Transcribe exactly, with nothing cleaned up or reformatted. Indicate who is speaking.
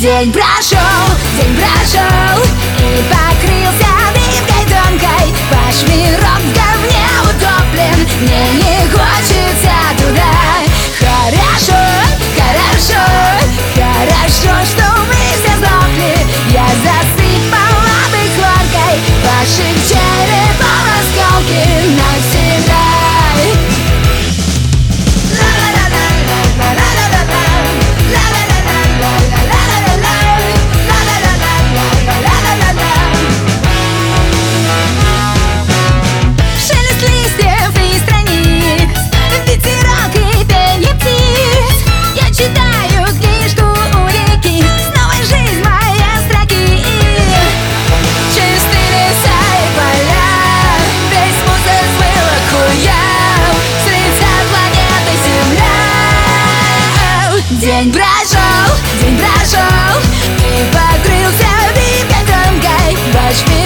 Speaker 1: День прошел, день прошел, и покрылся дымкой тонкой. Пашмирок в говне утоплен, мне не хочется туда. Хорошо, хорошо, хорошо, что мы все сдохли. Я засыпала бы хлоркой ваших черепов осколки навсегда. День прошел, день прошел, и покрылся дымкой тонкой.